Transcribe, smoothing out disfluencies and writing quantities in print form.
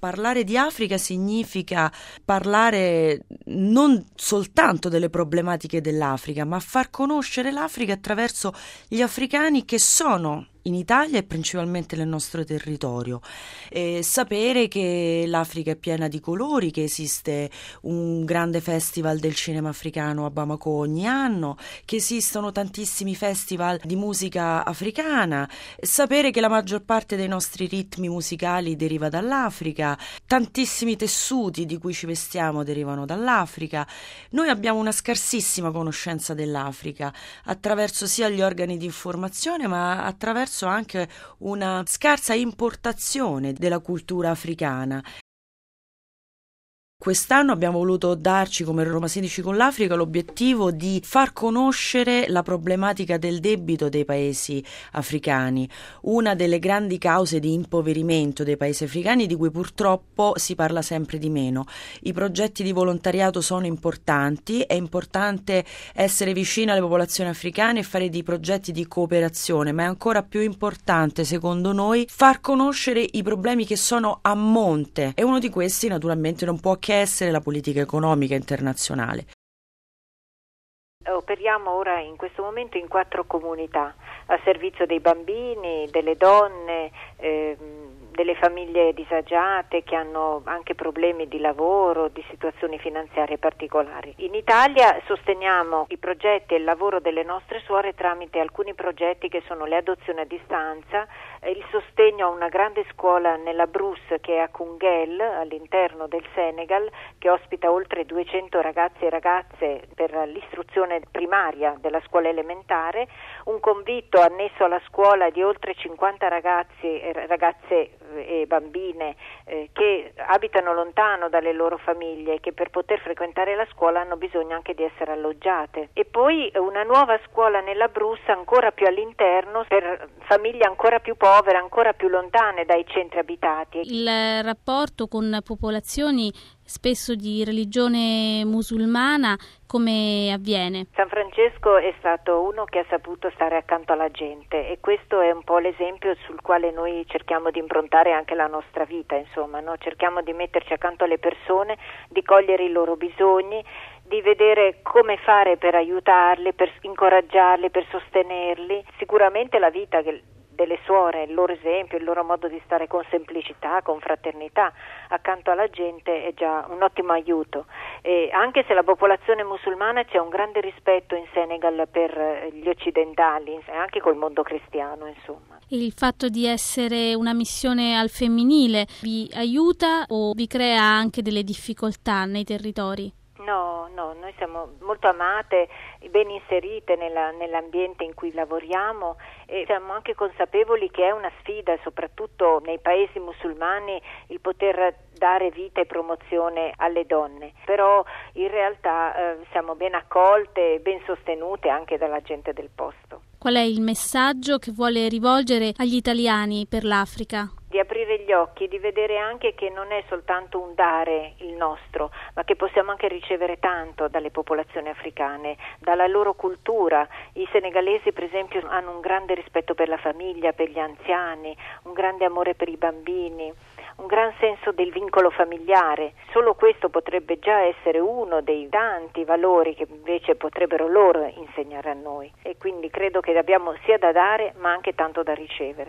Parlare di Africa significa parlare non soltanto delle problematiche dell'Africa, ma far conoscere l'Africa attraverso gli africani che sono in Italia e principalmente nel nostro territorio. Sapere che l'Africa è piena di colori, che esiste un grande festival del cinema africano a Bamako ogni anno, che esistono tantissimi festival di musica africana, sapere che la maggior parte dei nostri ritmi musicali deriva dall'Africa, tantissimi tessuti di cui ci vestiamo derivano dall'Africa. Noi abbiamo una scarsissima conoscenza dell'Africa attraverso sia gli organi di informazione, ma attraverso anche una scarsa importazione della cultura africana. Quest'anno abbiamo voluto darci, come Roma 16 con l'Africa, l'obiettivo di far conoscere la problematica del debito dei paesi africani, una delle grandi cause di impoverimento dei paesi africani di cui purtroppo si parla sempre di meno. I progetti di volontariato sono importanti, è importante essere vicino alle popolazioni africane e fare dei progetti di cooperazione, ma è ancora più importante, secondo noi, far conoscere i problemi che sono a monte, e uno di questi naturalmente non può che essere la politica economica internazionale. Operiamo ora in questo momento in 4 comunità a servizio dei bambini, delle donne, delle famiglie disagiate che hanno anche problemi di lavoro, di situazioni finanziarie particolari. In Italia sosteniamo i progetti e il lavoro delle nostre suore tramite alcuni progetti che sono le adozioni a distanza, il sostegno a una grande scuola nella Brousse che è a Kungel, all'interno del Senegal, che ospita oltre 200 ragazzi e ragazze per l'istruzione primaria della scuola elementare, un convitto annesso alla scuola di oltre 50 ragazzi e ragazze e bambine che abitano lontano dalle loro famiglie e che per poter frequentare la scuola hanno bisogno anche di essere alloggiate. E poi una nuova scuola nella Brousse ancora più all'interno per famiglie ancora più povere, ancora più lontane dai centri abitati. Il rapporto con popolazioni spesso di religione musulmana come avviene? San Francesco è stato uno che ha saputo stare accanto alla gente e questo è un po' l'esempio sul quale noi cerchiamo di improntare anche la nostra vita, insomma, no? Cerchiamo di metterci accanto alle persone, di cogliere i loro bisogni, di vedere come fare per aiutarli, per incoraggiarli, per sostenerli. Sicuramente la vita delle suore, il loro esempio, il loro modo di stare con semplicità, con fraternità accanto alla gente è già un ottimo aiuto. E anche se la popolazione musulmana c'è un grande rispetto in Senegal per gli occidentali e anche col mondo cristiano, insomma. Il fatto di essere una missione al femminile vi aiuta o vi crea anche delle difficoltà nei territori? No, noi siamo molto amate, ben inserite nell'ambiente in cui lavoriamo e siamo anche consapevoli che è una sfida, soprattutto nei paesi musulmani, il poter dare vita e promozione alle donne. Però in realtà siamo ben accolte e ben sostenute anche dalla gente del posto. Qual è il messaggio che vuole rivolgere agli italiani per l'Africa? Di aprire gli occhi, di vedere anche che non è soltanto un dare il nostro, ma che possiamo anche ricevere tanto dalle popolazioni africane, dalla loro cultura. I senegalesi, per esempio, hanno un grande rispetto per la famiglia, per gli anziani, un grande amore per i bambini, un gran senso del vincolo familiare. Solo questo potrebbe già essere uno dei tanti valori che invece potrebbero loro insegnare a noi. E quindi credo che abbiamo sia da dare ma anche tanto da ricevere.